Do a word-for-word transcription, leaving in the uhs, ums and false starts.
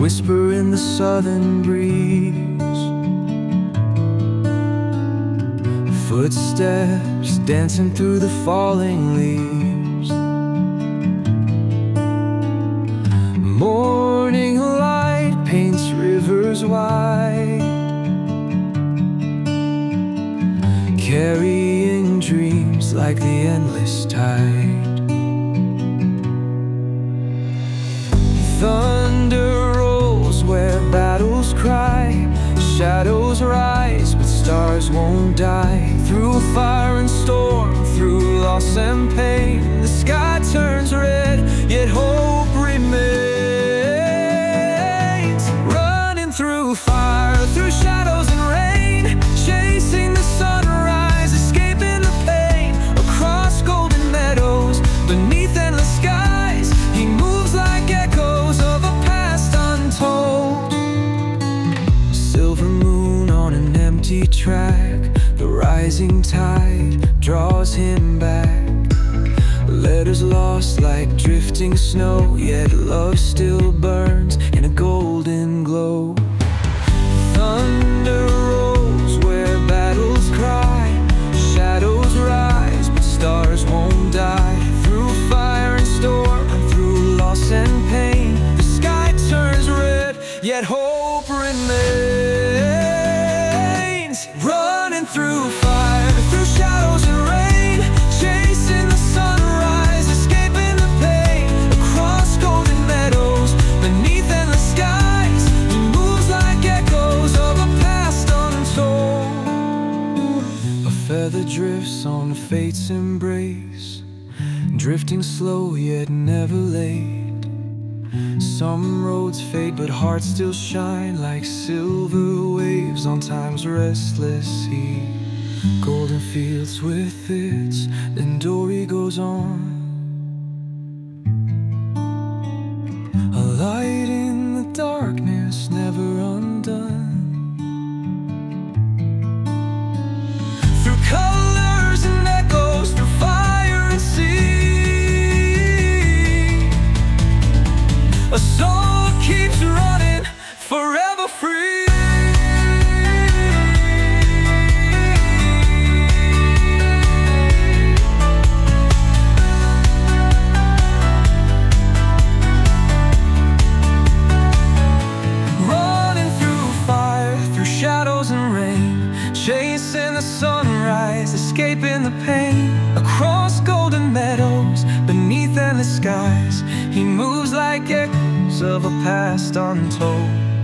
whisper in the southern breeze. Footsteps dancing through the falling leaves. Morning light paints rivers wide, carrying dreams like the endless tide. Thunder rolls where battles cry, shadows rise but stars won't die. Through fire and storm, through loss and pain, the sky turns red, yet hope remains. Running through fire, through shadows and rain, chasing the sunrise, escaping the pain. Across golden meadows, beneath endless skies, he moves like echoes of a past untold. Silver moon on an empty track, the rising tide draws him back. Letters lost like drifting snow, yet love still burns in a golden glow. Thunder rolls where battles cry, shadows rise but stars won't die. Through fire and storm, and through loss and pain, the sky turns red, yet hope remains. Running through fire, through shadows and rain, chasing the sunrise, escaping the pain. Across golden meadows, beneath endless skies, he moves like echoes of a past untold. A feather drifts on fate's embrace, drifting slow yet never late. Some roads fade but hearts still shine like silver waves on time's restless sea. Golden fields with its, then Dory goes on. A light in the darkness, never undone. Through colors and echoes, through fire and sea, a soul keeps running, forever free. Running through fire, through shadows and rain, chasing the sunrise, escaping the pain. Across golden meadows, beneath endless skies, he moves like echoes of a past untold.